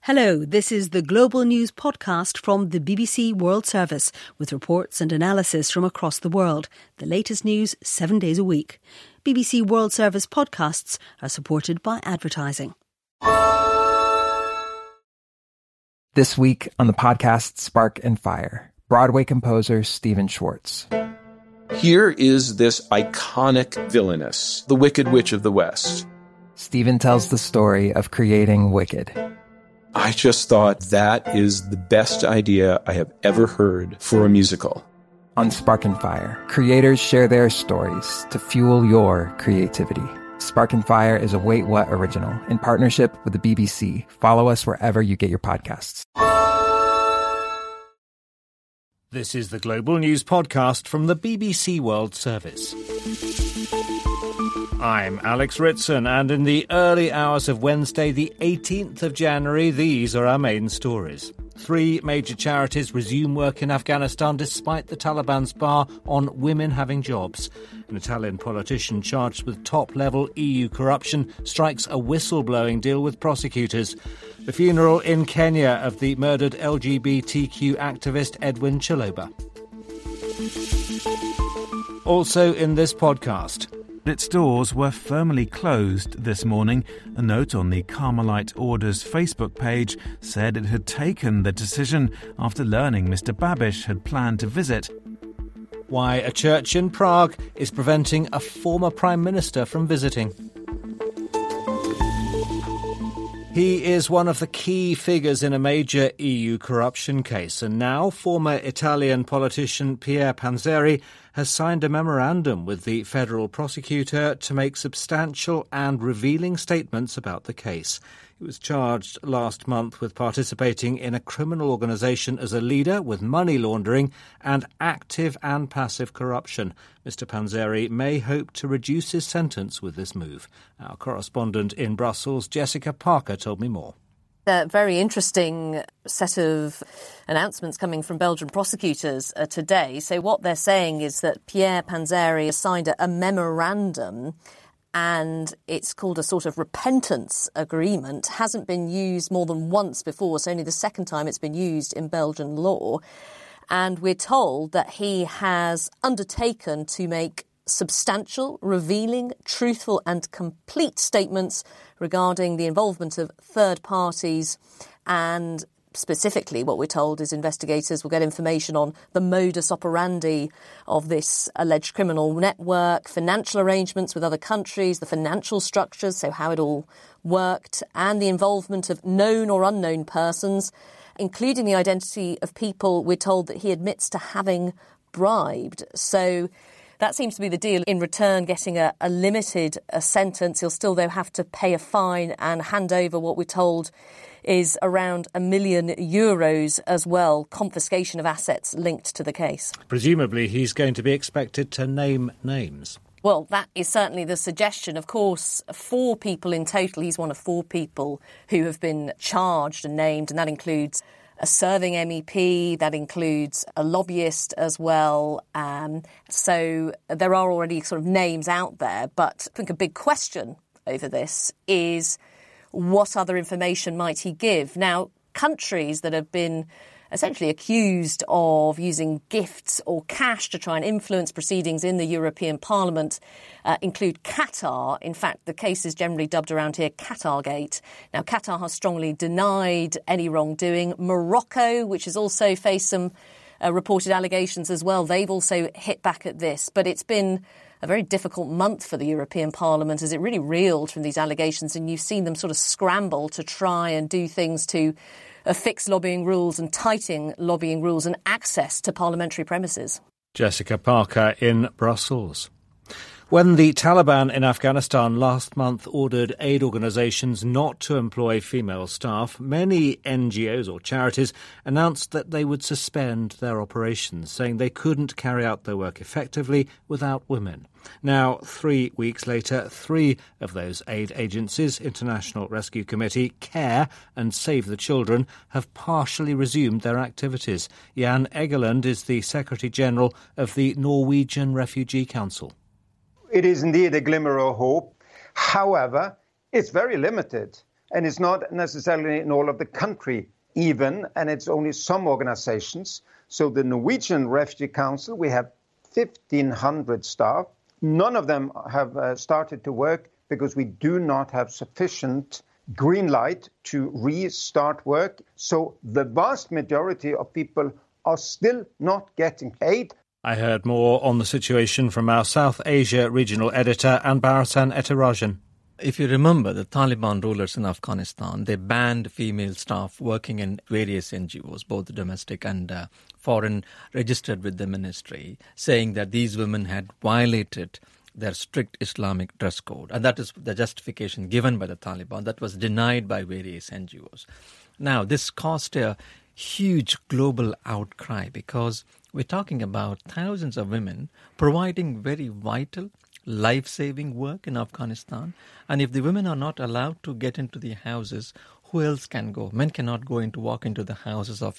Hello, this is the Global News podcast from the BBC World Service with reports and analysis from across the world. The latest news 7 days a week. BBC World Service podcasts are supported by advertising. This week on the podcast Spark and Fire, Broadway composer Stephen Schwartz. Here is this iconic villainess, the Wicked Witch of the West. Stephen tells the story of creating Wicked. I just thought that is the best idea I have ever heard for a musical. On Spark and Fire, creators share their stories to fuel your creativity. Spark and Fire is a Wait What original in partnership with the BBC. Follow us wherever you get your podcasts. This is the Global News podcast from the BBC World Service. I'm Alex Ritson, and in the early hours of Wednesday, the 18th of January, these are our main stories. 3 major charities resume work in Afghanistan despite the Taliban's bar on women having jobs. An Italian politician charged with top-level EU corruption strikes a whistleblowing deal with prosecutors. The funeral in Kenya of the murdered LGBTQ activist Edwin Chiloba. Also in this podcast, its doors were firmly closed this morning. A note on the Carmelite Order's Facebook page said it had taken the decision after learning Mr. Babiš had planned to visit. Why a church in Prague is preventing a former Prime Minister from visiting. He is one of the key figures in a major EU corruption case, and now former Italian politician Pier Panzeri has signed a memorandum with the federal prosecutor to make substantial and revealing statements about the case. He was charged last month with participating in a criminal organisation as a leader with money laundering and active and passive corruption. Mr. Panzeri may hope to reduce his sentence with this move. Our correspondent in Brussels, Jessica Parker, told me more. A very interesting set of announcements coming from Belgian prosecutors today. So what they're saying is that Pier Panzeri has signed a memorandum, and it's called a sort of repentance agreement. Hasn't been used more than once before. It's only the second time it's been used in Belgian law. And we're told that he has undertaken to make substantial, revealing, truthful and complete statements regarding the involvement of third parties, and specifically what we're told is investigators will get information on the modus operandi of this alleged criminal network, financial arrangements with other countries, the financial structures, so how it all worked, and the involvement of known or unknown persons, including the identity of people we're told that he admits to having bribed. So that seems to be the deal. In return, getting a limited sentence. He'll still, though, have to pay a fine and hand over what we're told is around €1 million as well, confiscation of assets linked to the case. Presumably he's going to be expected to name names. Well, that is certainly the suggestion. Of course, 4 people in total. He's one of 4 people who have been charged and named, and that includes a serving MEP, that includes a lobbyist as well. So there are already sort of names out there. But I think a big question over this is what other information might he give? Now, countries that have been essentially accused of using gifts or cash to try and influence proceedings in the European Parliament include Qatar. In fact, the case is generally dubbed around here Qatargate. Now, Qatar has strongly denied any wrongdoing. Morocco, which has also faced some reported allegations as well, they've also hit back at this. But it's been a very difficult month for the European Parliament as it really reeled from these allegations, and you've seen them sort of scramble to try and do things to fix lobbying rules and tighten lobbying rules and access to parliamentary premises. Jessica Parker in Brussels. When the Taliban in Afghanistan last month ordered aid organisations not to employ female staff, many NGOs or charities announced that they would suspend their operations, saying they couldn't carry out their work effectively without women. Now, 3 weeks later, 3 of those aid agencies, International Rescue Committee, CARE and Save the Children, have partially resumed their activities. Jan Egeland is the Secretary-General of the Norwegian Refugee Council. It is indeed a glimmer of hope. However, it's very limited. And it's not necessarily in all of the country even, and it's only some organizations. So the Norwegian Refugee Council, we have 1,500 staff. None of them have started to work because we do not have sufficient green light to restart work. So the vast majority of people are still not getting aid. I heard more on the situation from our South Asia regional editor, Anbarasan Etirajan. If you remember, the Taliban rulers in Afghanistan, they banned female staff working in various NGOs, both domestic and foreign, registered with the ministry, saying that these women had violated their strict Islamic dress code. And that is the justification given by the Taliban that was denied by various NGOs. Now, this caused a huge global outcry because we're talking about thousands of women providing very vital, life-saving work in Afghanistan. And if the women are not allowed to get into the houses, who else can go? Men cannot walk into the houses of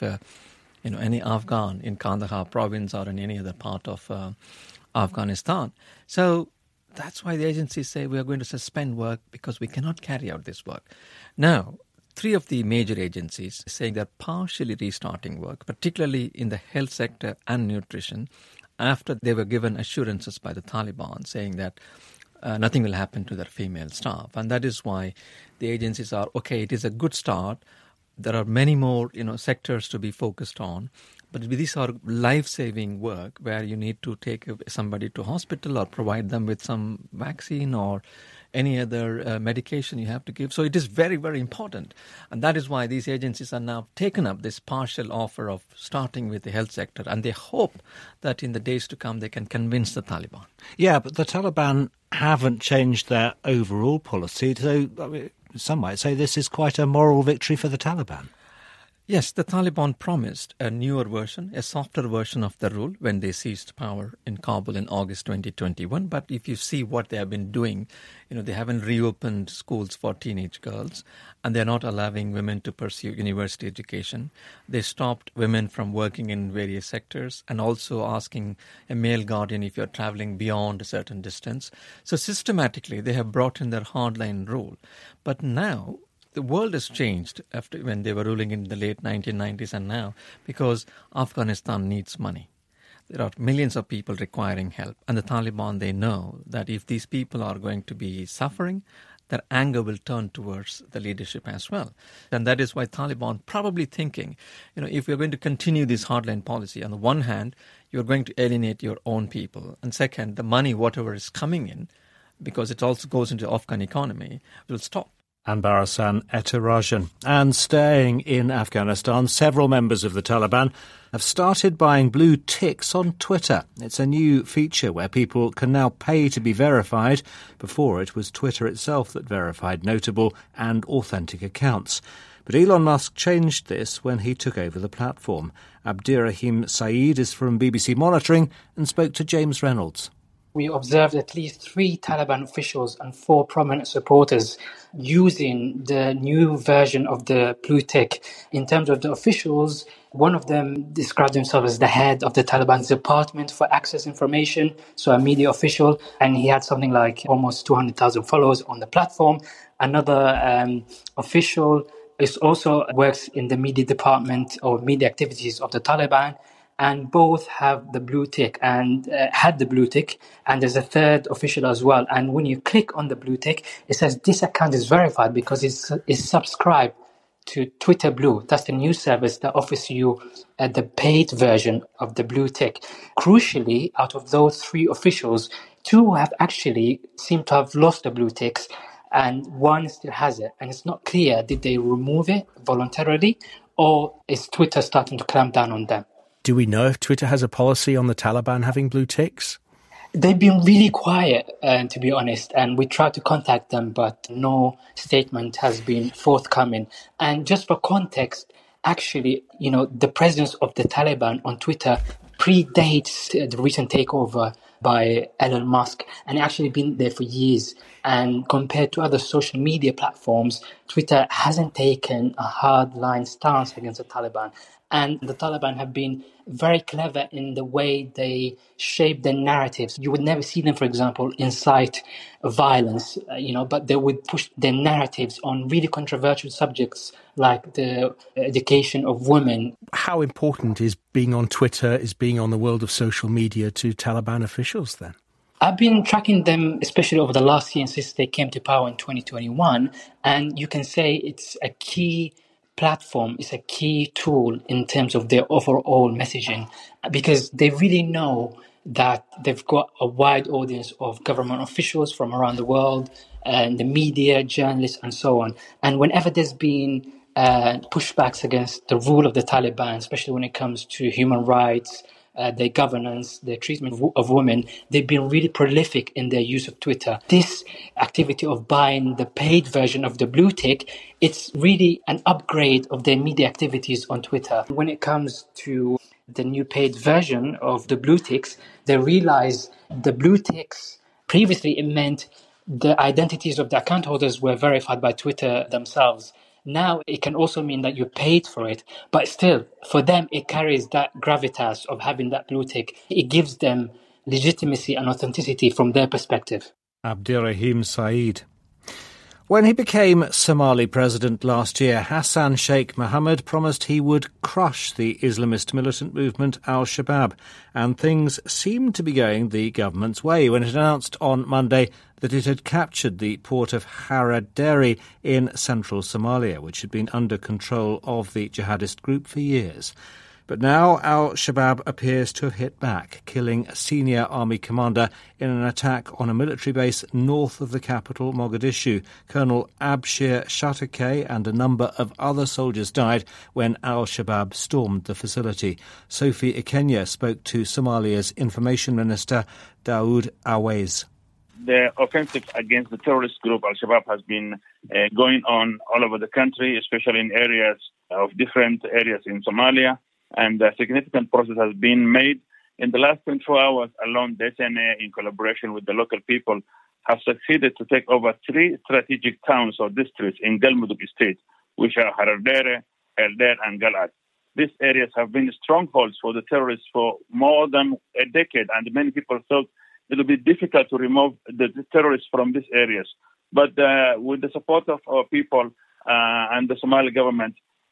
any Afghan in Kandahar province or in any other part of Afghanistan. So that's why the agencies say we are going to suspend work because we cannot carry out this work. Now, 3 of the major agencies saying they're partially restarting work, particularly in the health sector and nutrition, after they were given assurances by the Taliban saying that nothing will happen to their female staff. And that is why the agencies are, okay, it is a good start. There are many more, sectors to be focused on. But these are life-saving work where you need to take somebody to hospital or provide them with some vaccine or any other medication you have to give. So it is very, very important. And that is why these agencies are now taken up this partial offer of starting with the health sector. And they hope that in the days to come they can convince the Taliban. Yeah, but the Taliban haven't changed their overall policy. So some might say this is quite a moral victory for the Taliban. Yes, the Taliban promised a newer version, a softer version of the rule when they seized power in Kabul in August 2021. But if you see what they have been doing, they haven't reopened schools for teenage girls and they're not allowing women to pursue university education. They stopped women from working in various sectors and also asking a male guardian if you're traveling beyond a certain distance. So systematically, they have brought in their hardline rule. But now, the world has changed after when they were ruling in the late 1990s and now because Afghanistan needs money. There are millions of people requiring help. And the Taliban, they know that if these people are going to be suffering, their anger will turn towards the leadership as well. And that is why Taliban probably thinking, if we're going to continue this hardline policy, on the one hand, you're going to alienate your own people. And second, the money, whatever is coming in, because it also goes into the Afghan economy, will stop. Anbarasan Etirajan. And staying in Afghanistan, several members of the Taliban have started buying blue ticks on Twitter. It's a new feature where people can now pay to be verified. Before, it was Twitter itself that verified notable and authentic accounts. But Elon Musk changed this when he took over the platform. Abdirahim Saeed is from BBC Monitoring and spoke to James Reynolds. We observed at least 3 Taliban officials and 4 prominent supporters using the new version of the blue tick. In terms of the officials, one of them described himself as the head of the Taliban's Department for Access Information, so a media official, and he had something like almost 200,000 followers on the platform. Another official also works in the media department or media activities of the Taliban, and both have the blue tick and had the blue tick. And there's a third official as well. And when you click on the blue tick, it says this account is verified because it's subscribed to Twitter Blue. That's the news service that offers you the paid version of the blue tick. Crucially, out of those 3 officials, 2 have actually seemed to have lost the blue ticks and 1 still has it. And it's not clear, did they remove it voluntarily or is Twitter starting to clamp down on them? Do we know if Twitter has a policy on the Taliban having blue ticks? They've been really quiet, to be honest, and we tried to contact them, but no statement has been forthcoming. And just for context, actually, the presence of the Taliban on Twitter predates the recent takeover by Elon Musk, and actually been there for years. And compared to other social media platforms, Twitter hasn't taken a hard-line stance against the Taliban. And the Taliban have been very clever in the way they shape their narratives. You would never see them, for example, incite violence, but they would push their narratives on really controversial subjects like the education of women. How important is being on Twitter, is being on the world of social media to Taliban officials then? I've been tracking them, especially over the last year since they came to power in 2021, and you can say it's a key platform, it's a key tool in terms of their overall messaging, because they really know that they've got a wide audience of government officials from around the world, and the media, journalists, and so on. And whenever there's been pushbacks against the rule of the Taliban, especially when it comes to human rights, their governance, their treatment of women, they've been really prolific in their use of Twitter. This activity of buying the paid version of the blue tick, it's really an upgrade of their media activities on Twitter. When it comes to the new paid version of the blue ticks, they realize the blue ticks, previously it meant the identities of the account holders were verified by Twitter themselves. Now it can also mean that you paid for it, but still, for them, it carries that gravitas of having that blue tick. It gives them legitimacy and authenticity from their perspective. Abdirahim Saeed. When he became Somali president last year, Hassan Sheikh Mohammed promised he would crush the Islamist militant movement Al-Shabaab, and things seemed to be going the government's way when it announced on Monday that it had captured the port of Haraderi in central Somalia, which had been under control of the jihadist group for years. But now Al-Shabaab appears to have hit back, killing a senior army commander in an attack on a military base north of the capital, Mogadishu. Colonel Abshir Shatake and a number of other soldiers died when Al-Shabaab stormed the facility. Sophie Ikenya spoke to Somalia's Information Minister Daoud Awais. The offensive against the terrorist group Al-Shabaab has been going on all over the country, especially in different areas in Somalia. And a significant progress has been made. In the last 24 hours alone, the SNA, in collaboration with the local people, have succeeded to take over 3 strategic towns or districts in Galmudug state, which are Haradere, Elder, and Galad. These areas have been strongholds for the terrorists for more than a decade, and many people thought it would be difficult to remove the terrorists from these areas. But with the support of our people and the Somali government,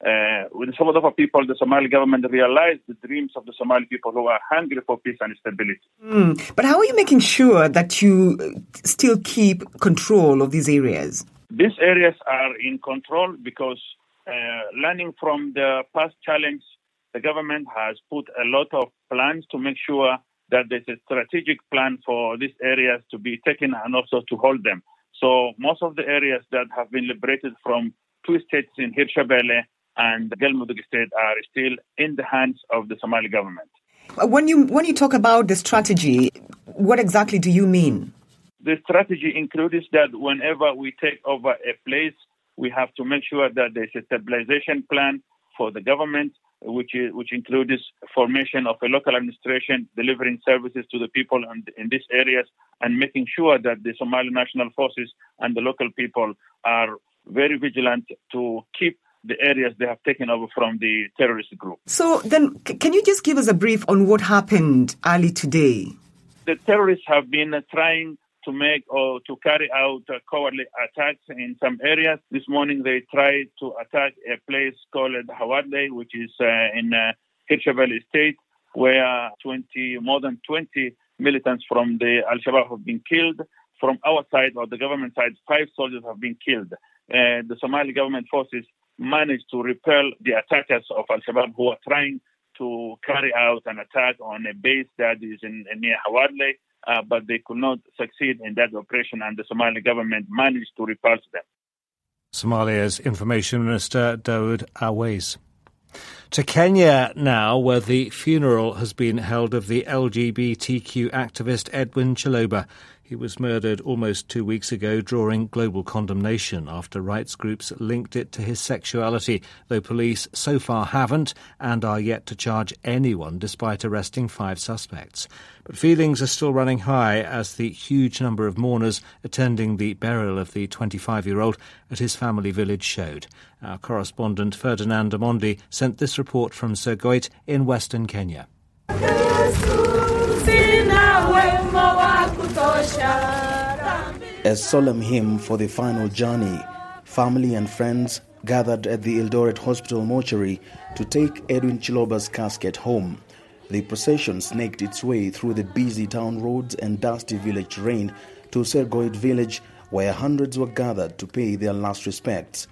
the Somali government realized the dreams of the Somali people who are hungry for peace and stability. But how are you making sure that you still keep control of these areas? These areas are in control because learning from the past challenge, the government has put a lot of plans to make sure that there's a strategic plan for these areas to be taken and also to hold them. So most of the areas that have been liberated from 2 states in Hirshabelle and the Galmudug state are still in the hands of the Somali government. When you talk about the strategy, what exactly do you mean? The strategy includes that whenever we take over a place, we have to make sure that there's a stabilization plan for the government, which includes formation of a local administration, delivering services to the people in these areas, and making sure that the Somali National Forces and the local people are very vigilant to keep the areas they have taken over from the terrorist group. So then, can you just give us a brief on what happened early today? The terrorists have been trying to carry out cowardly attacks in some areas. This morning they tried to attack a place called Hawadle, which is in Hirshabelle state, where more than 20 militants from the Al-Shabaab have been killed. From our side, or the government side, 5 soldiers have been killed. The Somali government forces managed to repel the attackers of Al-Shabaab who are trying to carry out an attack on a base that is near Hawadle, but they could not succeed in that operation, and the Somali government managed to repulse them. Somalia's Information Minister Daoud Awais. To Kenya now, where the funeral has been held of the LGBTQ activist Edwin Chiloba. He was murdered almost 2 weeks ago, drawing global condemnation after rights groups linked it to his sexuality, though police so far haven't and are yet to charge anyone despite arresting 5 suspects. But feelings are still running high as the huge number of mourners attending the burial of the 25-year-old at his family village showed. Our correspondent Ferdinand Amondi sent this report from Sergoit in western Kenya. A solemn hymn for the final journey, family and friends gathered at the Eldoret Hospital mortuary to take Edwin Chiloba's casket home. The procession snaked its way through the busy town roads and dusty village terrain to Sergoit village, where hundreds were gathered to pay their last respects.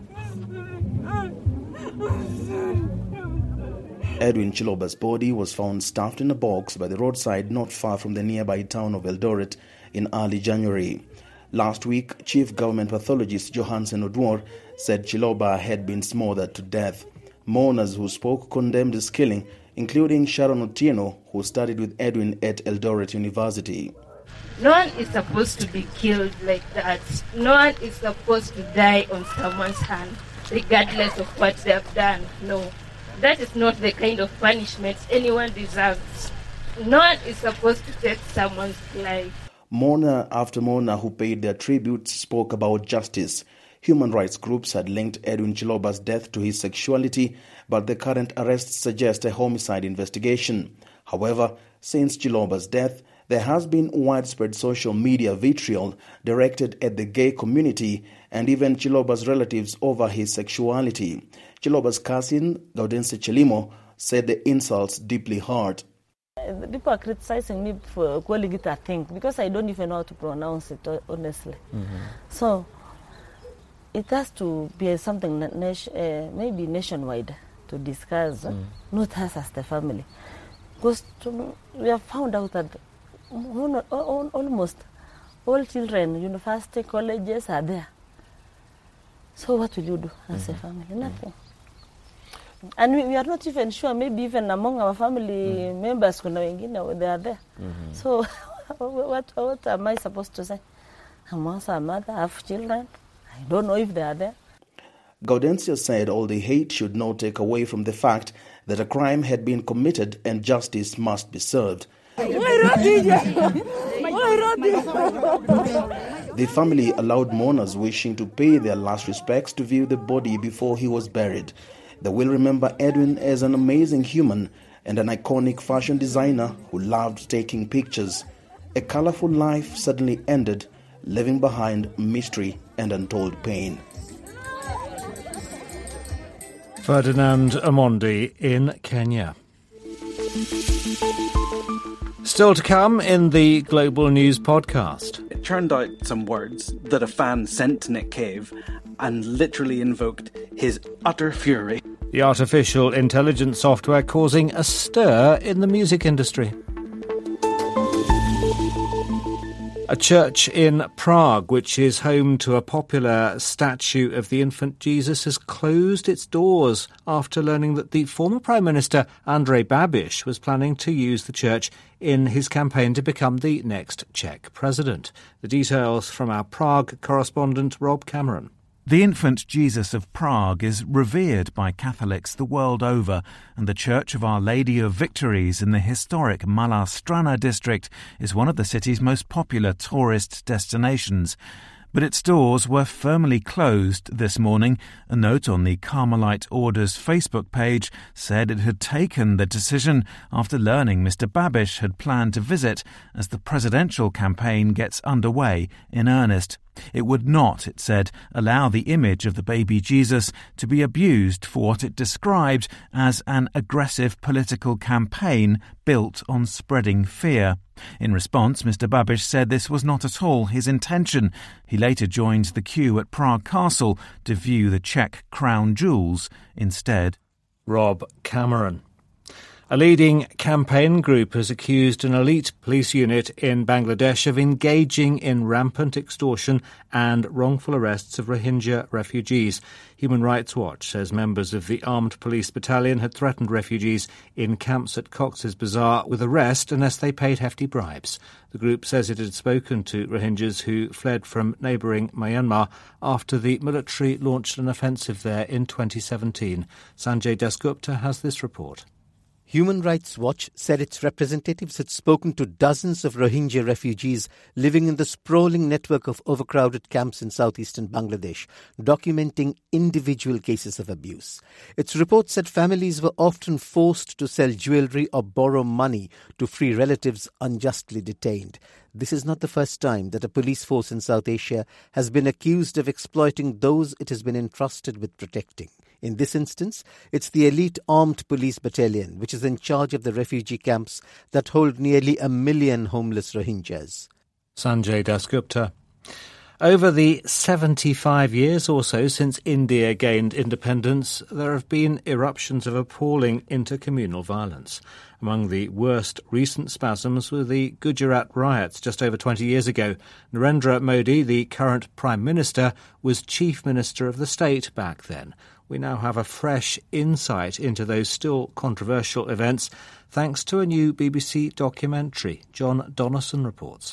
Edwin Chiloba's body was found stuffed in a box by the roadside not far from the nearby town of Eldoret in early January. Last week, Chief Government Pathologist Johansen Odwor said Chiloba had been smothered to death. Mourners who spoke condemned his killing, including Sharon Otieno, who studied with Edwin at Eldoret University. No one is supposed to be killed like that. No one is supposed to die on someone's hand, regardless of what they have done. No, that is not the kind of punishment anyone deserves. No one is supposed to take someone's life. Mourner after mourner who paid their tributes spoke about justice. Human rights groups had linked Edwin Chiloba's death to his sexuality, but the current arrests suggest a homicide investigation. However, since Chiloba's death, there has been widespread social media vitriol directed at the gay community and even Chiloba's relatives over his sexuality. Chiloba's cousin, Gaudense Chelimo, said the insults deeply hurt. People are criticizing me for calling it a thing because I don't even know how to pronounce it, honestly. Mm-hmm. So it has to be something maybe nationwide to discuss, not us as the family. Because we have found out that almost all children, university, colleges are there. So what will you do as a family? Nothing. And we are not even sure, maybe even among our family members, they are there. Mm-hmm. So what am I supposed to say? I'm also a mother, I have children. I don't know if they are there. Gaudensia said all the hate should not take away from the fact that a crime had been committed and justice must be served. The family allowed mourners wishing to pay their last respects to view the body before he was buried. They will remember Edwin as an amazing human and an iconic fashion designer who loved taking pictures. A colorful life suddenly ended, leaving behind mystery and untold pain. Ferdinand Amondi in Kenya. Still to come in the Global News podcast. It turned out some words that a fan sent to Nick Cave and literally invoked his utter fury. The artificial intelligence software causing a stir in the music industry. A church in Prague, which is home to a popular statue of the infant Jesus, has closed its doors after learning that the former Prime Minister Andrej Babiš was planning to use the church in his campaign to become the next Czech president. The details from our Prague correspondent Rob Cameron. The infant Jesus of Prague is revered by Catholics the world over, and the Church of Our Lady of Victories in the historic Malá Strana district is one of the city's most popular tourist destinations. But its doors were firmly closed this morning. A note on the Carmelite Order's Facebook page said it had taken the decision after learning Mr. Babiš had planned to visit as the presidential campaign gets underway in earnest. It would not, it said, allow the image of the baby Jesus to be abused for what it described as an aggressive political campaign built on spreading fear. In response, Mr. Babiš said this was not at all his intention. He later joined the queue at Prague Castle to view the Czech crown jewels instead. Rob Cameron. A leading campaign group has accused an elite police unit in Bangladesh of engaging in rampant extortion and wrongful arrests of Rohingya refugees. Human Rights Watch says members of the armed police battalion had threatened refugees in camps at Cox's Bazar with arrest unless they paid hefty bribes. The group says it had spoken to Rohingyas who fled from neighbouring Myanmar after the military launched an offensive there in 2017. Sanjay Dasgupta has this report. Human Rights Watch said its representatives had spoken to dozens of Rohingya refugees living in the sprawling network of overcrowded camps in southeastern Bangladesh, documenting individual cases of abuse. Its report said families were often forced to sell jewellery or borrow money to free relatives unjustly detained. This is not the first time that a police force in South Asia has been accused of exploiting those it has been entrusted with protecting. In this instance, it's the elite armed police battalion, which is in charge of the refugee camps that hold nearly 1 million homeless Rohingyas. Sanjay Dasgupta. Over the 75 years or so since India gained independence, there have been eruptions of appalling intercommunal violence. Among the worst recent spasms were the Gujarat riots just over 20 years ago. Narendra Modi, the current Prime Minister, was Chief Minister of the state back then. We now have a fresh insight into those still controversial events thanks to a new BBC documentary. John Donaldson reports.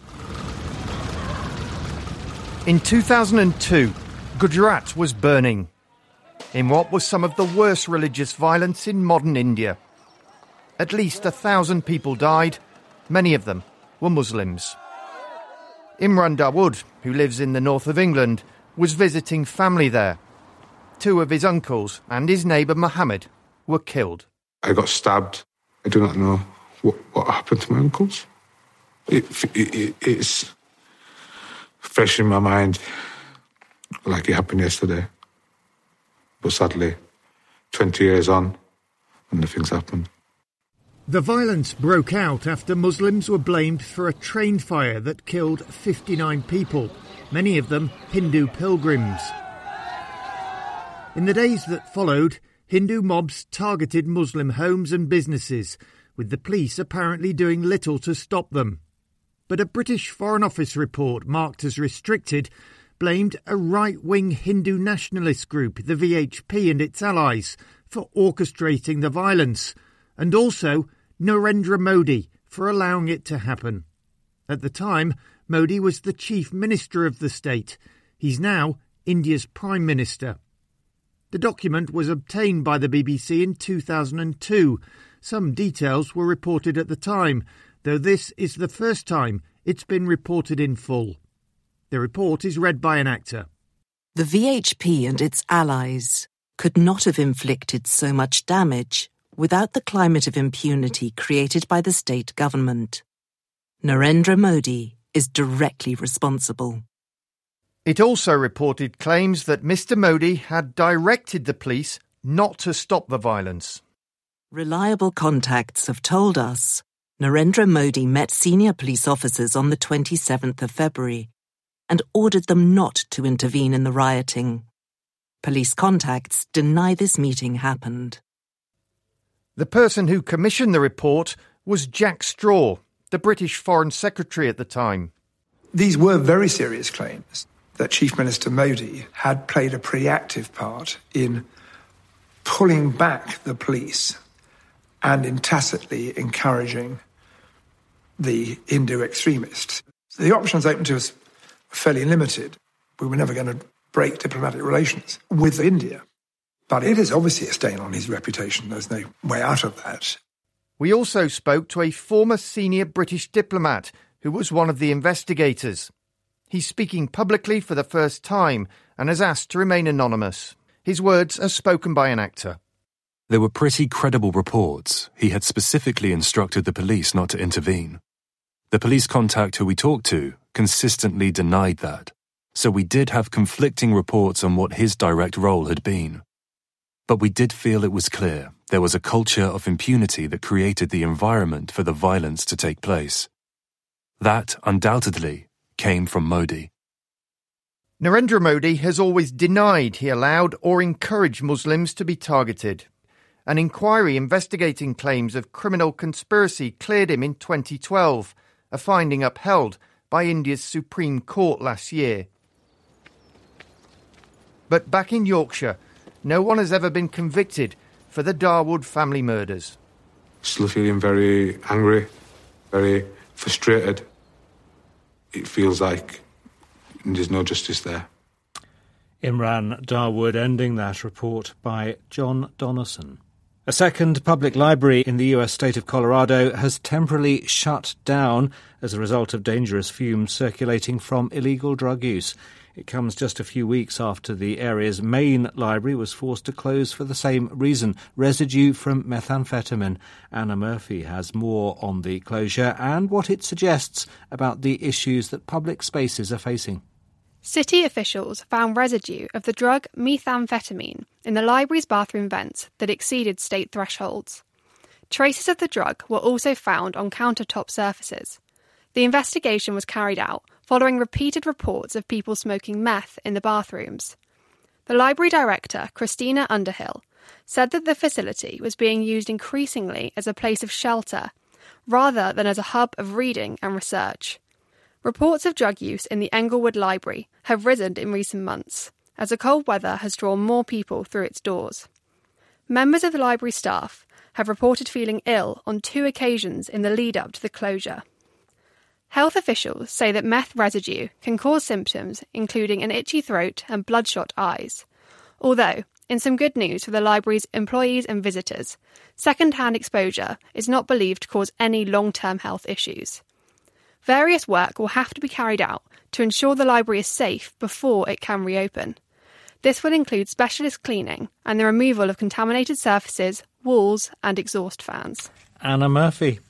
In 2002, Gujarat was burning in what was some of the worst religious violence in modern India. At least 1,000 people died, many of them were Muslims. Imran Dawood, who lives in the north of England, was visiting family there. 2 of his uncles and his neighbour Mohammed were killed. I got stabbed. I do not know what happened to my uncles. It's fresh in my mind, like it happened yesterday. But sadly, 20 years on, and nothing's happened. The violence broke out after Muslims were blamed for a train fire that killed 59 people, many of them Hindu pilgrims. In the days that followed, Hindu mobs targeted Muslim homes and businesses, with the police apparently doing little to stop them. But a British Foreign Office report marked as restricted blamed a right-wing Hindu nationalist group, the VHP, and its allies for orchestrating the violence, and also Narendra Modi for allowing it to happen. At the time, Modi was the Chief Minister of the state. He's now India's Prime Minister. The document was obtained by the BBC in 2002. Some details were reported at the time, though this is the first time it's been reported in full. The report is read by an actor. The VHP and its allies could not have inflicted so much damage without the climate of impunity created by the state government. Narendra Modi is directly responsible. It also reported claims that Mr. Modi had directed the police not to stop the violence. Reliable contacts have told us Narendra Modi met senior police officers on the 27th of February and ordered them not to intervene in the rioting. Police contacts deny this meeting happened. The person who commissioned the report was Jack Straw, the British Foreign Secretary at the time. These were very serious claims that Chief Minister Modi had played a preactive part in pulling back the police and in tacitly encouraging the Hindu extremists. So the options open to us were fairly limited. We were never going to break diplomatic relations with India. But it is obviously a stain on his reputation. There's no way out of that. We also spoke to a former senior British diplomat who was one of the investigators. He's speaking publicly for the first time and has asked to remain anonymous. His words are spoken by an actor. There were pretty credible reports. He had specifically instructed the police not to intervene. The police contact who we talked to consistently denied that, so we did have conflicting reports on what his direct role had been. But we did feel it was clear there was a culture of impunity that created the environment for the violence to take place. That, undoubtedly, came from Modi. Narendra Modi has always denied he allowed or encouraged Muslims to be targeted. An inquiry investigating claims of criminal conspiracy cleared him in 2012, a finding upheld by India's Supreme Court last year. But back in Yorkshire, no one has ever been convicted for the Dawood family murders. Still feeling very angry, very frustrated. It feels like there's no justice there. Imran Dawood ending that report by John Donaldson. A second public library in the US state of Colorado has temporarily shut down as a result of dangerous fumes circulating from illegal drug use. It comes just a few weeks after the area's main library was forced to close for the same reason, residue from methamphetamine. Anna Murphy has more on the closure and what it suggests about the issues that public spaces are facing. City officials found residue of the drug methamphetamine in the library's bathroom vents that exceeded state thresholds. Traces of the drug were also found on countertop surfaces. The investigation was carried out following repeated reports of people smoking meth in the bathrooms. The library director, Christina Underhill, said that the facility was being used increasingly as a place of shelter, rather than as a hub of reading and research. Reports of drug use in the Englewood Library have risen in recent months, as the cold weather has drawn more people through its doors. Members of the library staff have reported feeling ill on 2 occasions in the lead-up to the closure. Health officials say that meth residue can cause symptoms including an itchy throat and bloodshot eyes, although, in some good news for the library's employees and visitors, second-hand exposure is not believed to cause any long-term health issues. Various work will have to be carried out to ensure the library is safe before it can reopen. This will include specialist cleaning and the removal of contaminated surfaces, walls and exhaust fans. Anna Murphy.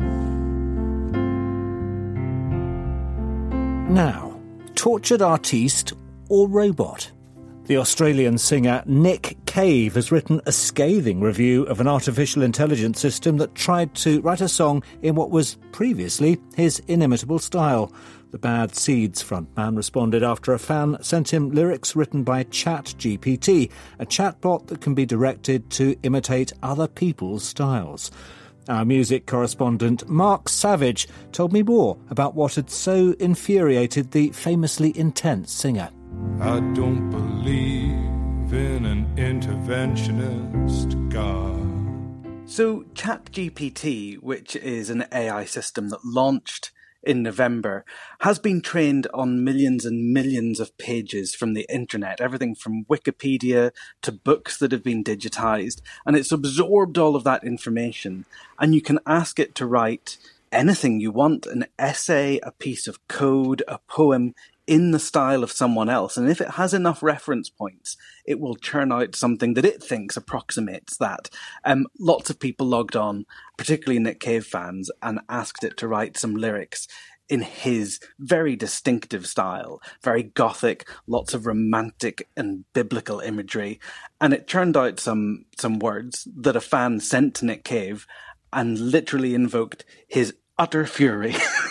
Now, tortured artiste or robot? The Australian singer Nick Cave has written a scathing review of an artificial intelligence system that tried to write a song in what was previously his inimitable style. The Bad Seeds frontman responded after a fan sent him lyrics written by ChatGPT, a chatbot that can be directed to imitate other people's styles. Our music correspondent Mark Savage told me more about what had so infuriated the famously intense singer. I don't believe in an interventionist God. So ChatGPT, which is an AI system that launched in November, has been trained on millions and millions of pages from the internet, everything from Wikipedia to books that have been digitized, and it's absorbed all of that information, and you can ask it to write anything you want, an essay, a piece of code, a poem, in the style of someone else. And if it has enough reference points, it will churn out something that it thinks approximates that. Lots of people logged on, particularly Nick Cave fans, and asked it to write some lyrics in his very distinctive style, very gothic, lots of romantic and biblical imagery. And it churned out some words that a fan sent to Nick Cave and literally invoked his utter fury.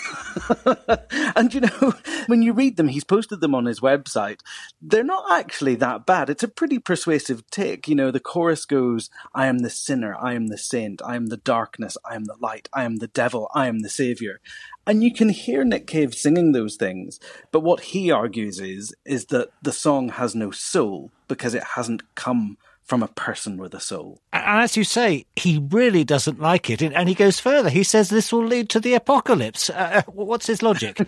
And, you know, when you read them, he's posted them on his website. They're not actually that bad. It's a pretty persuasive take. You know, the chorus goes, I am the sinner, I am the saint, I am the darkness, I am the light, I am the devil, I am the saviour. And you can hear Nick Cave singing those things. But what he argues is that the song has no soul because it hasn't come from a person with a soul. And as you say, he really doesn't like it. And he goes further. He says this will lead to the apocalypse. What's his logic?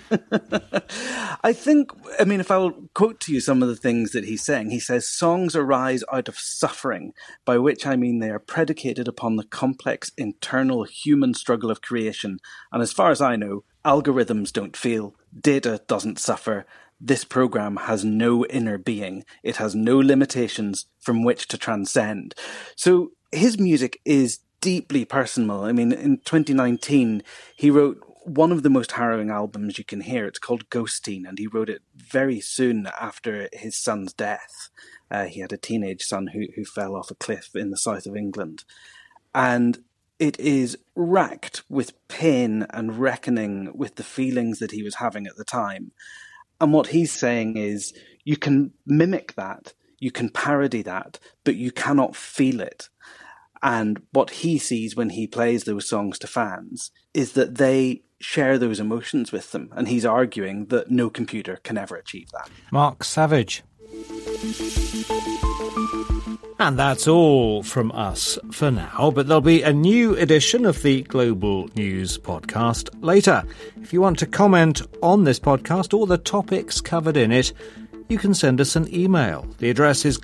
I mean, if I'll quote to you some of the things that he's saying, he says, songs arise out of suffering, by which I mean they are predicated upon the complex internal human struggle of creation. And as far as I know, algorithms don't feel, data doesn't suffer. This program has no inner being. It has no limitations from which to transcend. So his music is deeply personal. I mean, in 2019, he wrote one of the most harrowing albums you can hear. It's called Ghosteen, and he wrote it very soon after his son's death. He had a teenage son who fell off a cliff in the south of England. And it is racked with pain and reckoning with the feelings that he was having at the time. And what he's saying is, you can mimic that, you can parody that, but you cannot feel it. And what he sees when he plays those songs to fans is that they share those emotions with them. And he's arguing that no computer can ever achieve that. Mark Savage. And that's all from us for now, but there'll be a new edition of the Global News podcast later. If you want to comment on this podcast or the topics covered in it, you can send us an email. The address is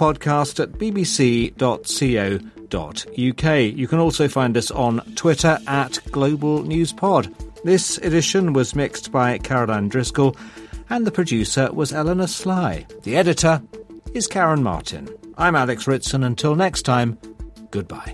globalpodcast@bbc.co.uk. You can also find us on Twitter @GlobalNewsPod. This edition was mixed by Caroline Driscoll, and the producer was Eleanor Sly. The editor is Karen Martin. I'm Alex Ritson. Until next time, goodbye.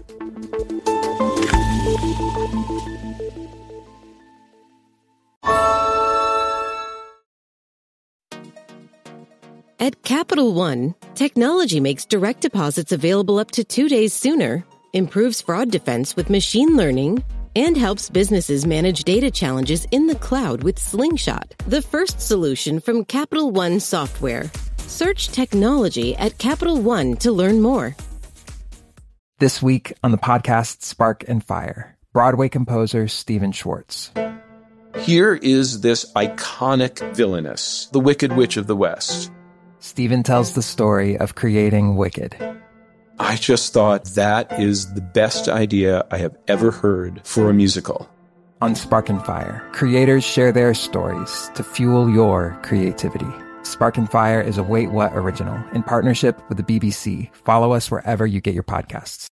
At Capital One, technology makes direct deposits available up to 2 days sooner, improves fraud defense with machine learning, and helps businesses manage data challenges in the cloud with Slingshot, the first solution from Capital One Software. Search technology at Capital One to learn more. This week on the podcast Spark and Fire, Broadway composer Stephen Schwartz. Here is this iconic villainess, the Wicked Witch of the West. Stephen tells the story of creating Wicked. I just thought that is the best idea I have ever heard for a musical. On Spark and Fire, creators share their stories to fuel your creativity. Spark and Fire is a Wait What original in partnership with the BBC. Follow us wherever you get your podcasts.